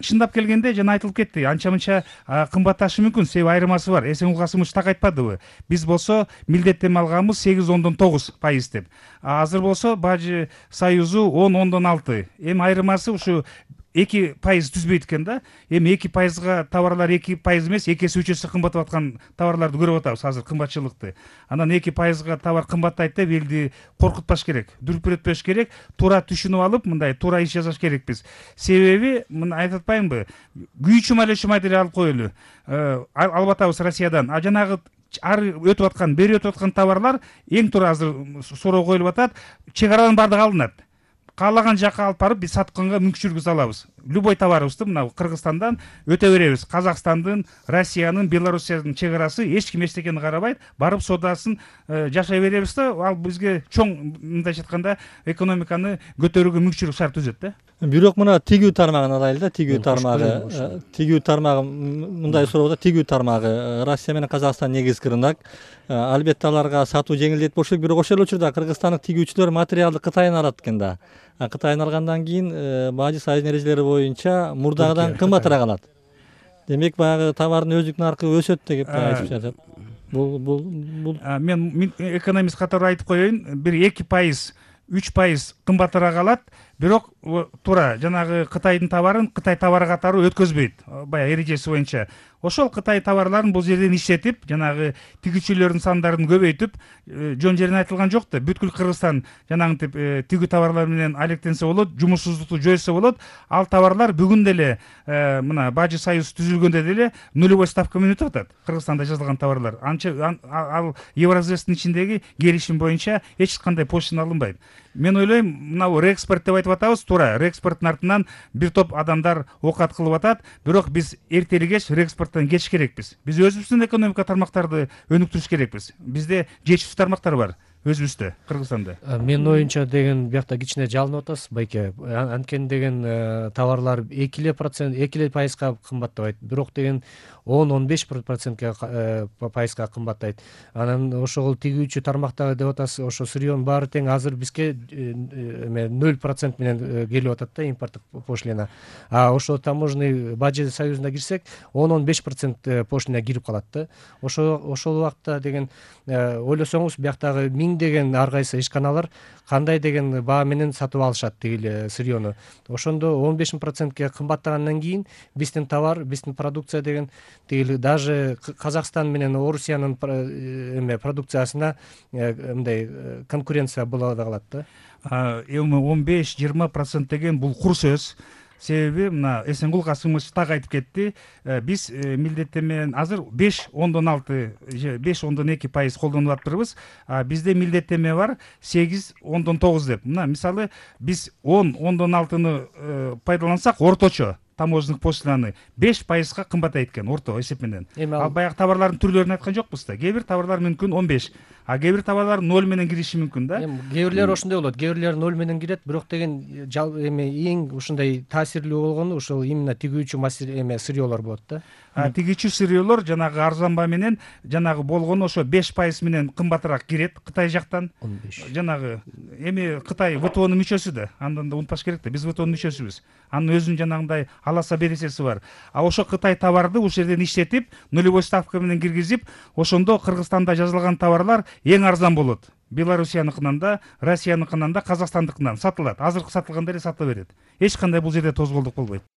чындап келгенде жана айтылып кетти, анча мынча кымбатташы мүмкүн, себеби айырмасы бар. Эсенгул Касымович так айтпадыбы? Биз болсо милдеттенме алганбыз 8,9% деп. Азыр болсо Бажы Союзу 10,6. Эми айырмасы ушу 2% түзбөйт экен да. Эми 2%га товарлар 2% эмес, 2-3 кымбаттап аткан товарларды көрүп атабыз азыр кымбатчылыкты. Анан 2%га товар кымбаттайт деп элди коркутпаш керек, дүркүрөтпөш керек, туура түшүнүп алып, мындай туура иш жасаш керекпиз. Себеби мына айтып атпаймынбы? Күйүүчү малөчү материал алып коелу. Алып атабыз Россиядан. Жанагы ары өтүп аткан, бери өтүп аткан товарлар эң туура азыр суроо коюлуп атат. Чек арадан бардыгы алынат. Каалаган жака алып барып биз сатканга мүмкүнчүлүк алабыз. Любой товарыбызды мына Кыргызстандан өтө беребиз. Казакстандын, Россиянын, Белоруссиянын чек арасы эч ким эчтекени карабайт, барып соодасын жашай беребиз да, ал бизге чоң мындайча айтканда экономиканы көтөрүүгө мүмкүнчүлүк шарт түзөт да. Бирок мына тигүү тармагын алайлы да, тигүү тармагы мындай суроо да, тигүү тармагы Россия менен Казакстан негизги рынок. Албетте аларга сатуу жеңилдет болуш керек, бирок ошол эле учурда кыргызстандык тигүүчүлөр материалды Кытайдан алат экен да. Кытайдан алгандан кийин Бажы Союз эрежелери боюнча мурдагыдан кымбатыраак алат. Демек баягы товардын өзүк наркы өсөт деп айтып жатат. Бул мен экономист катары айтып коеюн, бир 2%, 3% кымбатыраак алат, бирок туура жанагы Кытайдын товарын Кытай товары катары өткөзбөйт, баягы эрежеси боюнча. Ошол Кытай товарларын бул жерден иштетип, жанагы тигүүчүлөрдүн сандарын көбөйтүп, жөн жерин айтылган жок да, бүткүл Кыргызстан жанагынтип тигүү товарлар менен алектенсе болот, жумушсуздукту жойса болот. Ал товарлар бүгүн деле мына Бажы Союз түзүлгөндө деле нулевой ставка менен өтүп атат. Кыргызстанда жазылган товарлар. Ал Евразиястын ичиндеги келишим боюнча эч кандай пошлина алынбайт. Мен ойлойм, мына реэкспорт деп айтып атабыз, туура, реэкспорттун артынан бир топ адамдар окат кылып атат, бирок биз эртели кеч реэкспорттон кетиш керекпиз. Биз өзүбүздүн экономика тармактарды өнүктүрүш керекпиз. Бизде жетишсиз тармактар бар өзүбүздө, Кыргызстанда. Менин оюмча деген биякта кичине жалынып атасыз, Байке. Анткени деген товарлар 2% кымбаттабайт, бирок деген 10-15%га кымбаттайт. Анан ошол тигүүчү тармактагы деп атасыз, ошо сырьёнун баары тең азыр бизге 0% менен келип атат да, импорттук пошлина. А ошо таможенный Бажы Союзуна кирсек, 10-15% пошлина кирип калат да. Ошол убакта деген ойлосоңуз, бияктагы деген ар кайсы ишканалар кандай деген баа менен сатып алышат тигил сырьёну. Ошондо 15%ге кымбаттагандан кийин биздин товар, биздин продукция деген тигил даже Казакстан менен Орусиянын продукциясына мындай конкуренция боло калат да. Эми 15-20% деген бул кур сөз. Себеби мына Эсенгул Касымович так айтып кетти. Биз милдеттенме азыр 5,2% колдонуп атпырбыз. Бизде милдеттенме бар 8,9 деп. Мына мисалы биз 10,6-ны пайдалансак орточо таможенный пошлинаны 5%га кымбаттайт экен орто эсеп менен. Ал баягы товарлардын түрлөрүн айткан жокпуз да. Кээ бир товарлар мүмкүн 15, а кээ бир товарлар 0 менен кириши мүмкүн да. Кээ бирлер ошондой болот, кээ бирлер 0 менен кирет, бирок деген эң ушундай таасирлүү болгону ушул именно тигүүчү сырьёлор болот да. Тигүүчү сырьёлор жанагы арзан баа менен жанагы болгону ошо 5% менен кымбатыраак кирет Кытай жактан. 15. Жанагы эми Кытай ВТОнун мүчөсү да, андан да унутпаш керек да, биз ВТОнун мүчөсүбүз. Анын өзүнүн жанагындай аласа бересеси бар. Ошо Кытай товарды ушул жерден иштетип, нулевой ставка менен киргизип, ошондо Кыргызстанда жазылган товарлар эң арзан болот. Белоруссияныкынан да, Россияныкынан да, Казакстандыкынан сатылат. Азыркы сатылганда эле сатыла берет. Эч кандай бул жерде тозголдук болбойт.